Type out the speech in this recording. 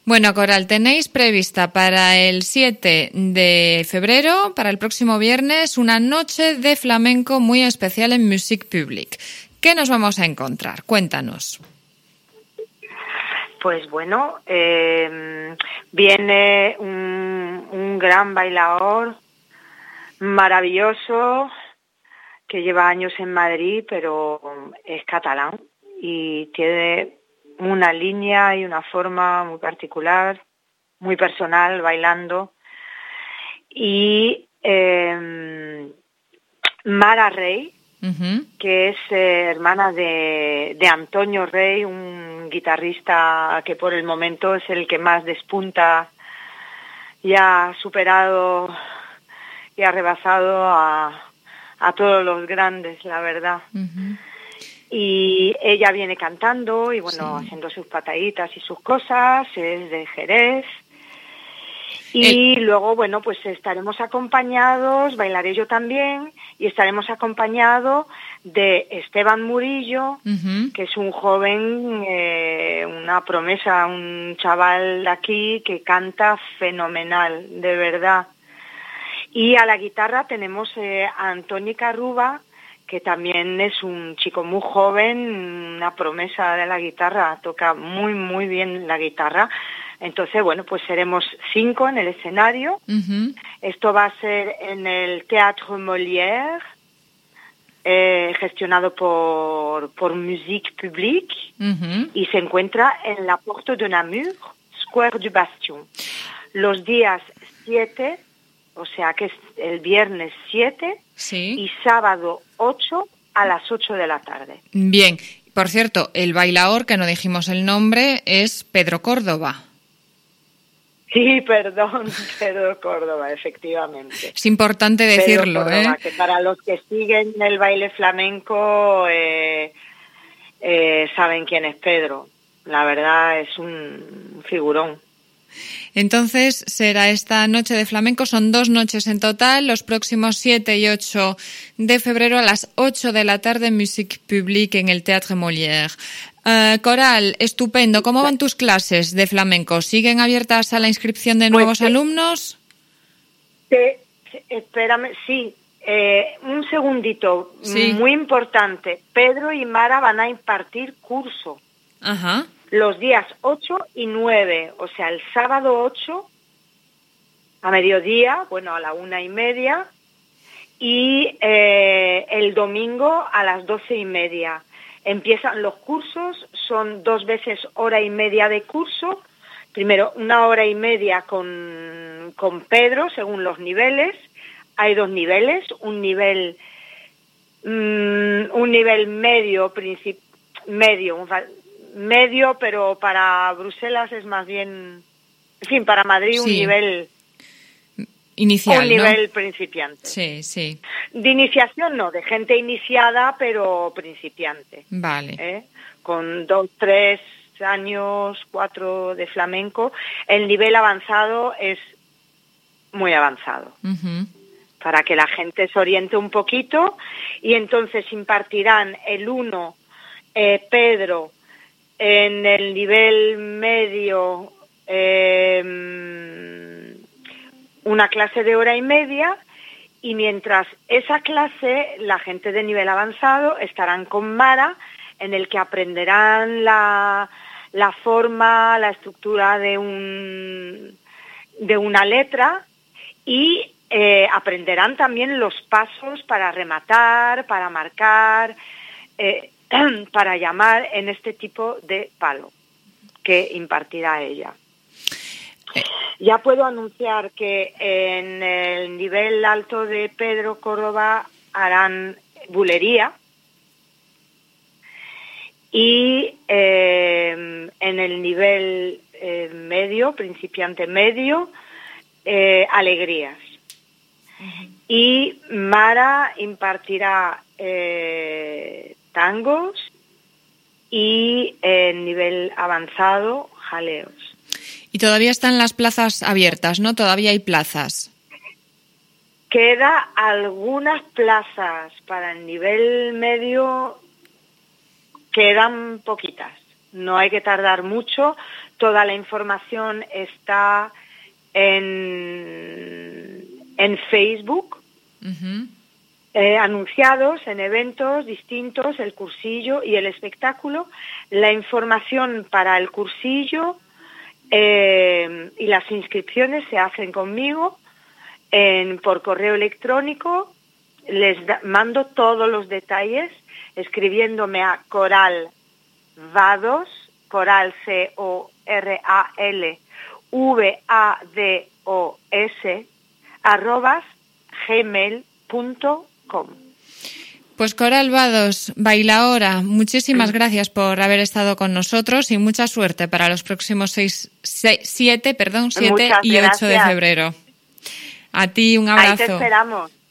Bueno, Coral, tenéis prevista para el 7 de febrero, para el próximo viernes, una noche de flamenco muy especial en Musique Publique. ¿Qué nos vamos a encontrar? Cuéntanos. Pues bueno, viene un gran bailador maravilloso que lleva años en Madrid, pero es catalán y tiene una línea y una forma muy particular, muy personal, bailando. Y Mara Rey, que es hermana de Antonio Rey, un guitarrista que por el momento es el que más despunta y ha superado y ha rebasado a todos los grandes, la verdad. Y ella viene cantando y bueno, haciendo sus pataditas y sus cosas, es de Jerez. Y luego, bueno, pues estaremos acompañados, bailaré yo también, y estaremos acompañados de Esteban Murillo, que es un joven, una promesa, un chaval de aquí que canta fenomenal, de verdad. Y a la guitarra tenemos a Antoni Carruba, que también es un chico muy joven, una promesa de la guitarra, toca muy, muy bien la guitarra. Entonces, bueno, pues seremos 5 en el escenario. Esto va a ser en el Théâtre Molière, gestionado por Musique Publique, y se encuentra en la Porte de Namur, Square du Bastion. Los días 7, o sea que es el viernes 7, y sábado 8 a las 8 de la tarde. Bien, por cierto, el bailaor, que no dijimos el nombre, es Pedro Córdoba. Sí, perdón, Pedro Córdoba, efectivamente. Es importante decirlo, Pedro Córdoba, que para los que siguen el baile flamenco saben quién es Pedro. La verdad es un figurón. Entonces será esta noche de flamenco, son 2 noches en total, los próximos 7 y 8 de febrero a las 8 de la tarde en Musique Publique en el Théâtre Molière. Coral, estupendo. ¿Cómo van tus clases de flamenco? ¿Siguen abiertas a la inscripción de nuevos alumnos? Espérame, sí. Un segundito, muy importante. Pedro y Mara van a impartir curso. Los días 8 y 9, o sea, el sábado 8 a mediodía, bueno, a la 1:30, y el domingo a las 12:30. Empiezan los cursos, son 2 veces 1:30 de curso. Primero 1:30 con Pedro, según los niveles. Hay 2 niveles, un nivel medio, pero para Bruselas es más bien, en fin, para Madrid un nivel inicial, un nivel principiante. Sí. De iniciación no, de gente iniciada, pero principiante. Vale. Con 2, 3 años, 4 de flamenco. El nivel avanzado es muy avanzado. Para que la gente se oriente un poquito, y entonces impartirán el 1 Pedro en el nivel medio, una clase de 1:30, y mientras esa clase, la gente de nivel avanzado estarán con Mara, en el que aprenderán la forma, la estructura de una letra, y aprenderán también los pasos para rematar, para marcar, para llamar en este tipo de palo que impartirá ella. Ya puedo anunciar que en el nivel alto de Pedro Córdoba harán bulería, y en el nivel medio, principiante medio, alegrías. Y Mara impartirá tangos, y en nivel avanzado, jaleos. Y todavía están las plazas abiertas, ¿no? Todavía hay plazas. Queda algunas plazas para el nivel medio, quedan poquitas. No hay que tardar mucho, Toda la información está en Facebook, anunciados en eventos distintos, el cursillo y el espectáculo. La información para el cursillo y las inscripciones se hacen conmigo por correo electrónico. Les mando todos los detalles escribiéndome a Coral Vados, Coral CORALVADOS @gmail.com. Pues Coral Vados, bailaora, muchísimas gracias por haber estado con nosotros y mucha suerte para los próximos 7 y 8 de febrero. A ti un abrazo. Ahí te esperamos.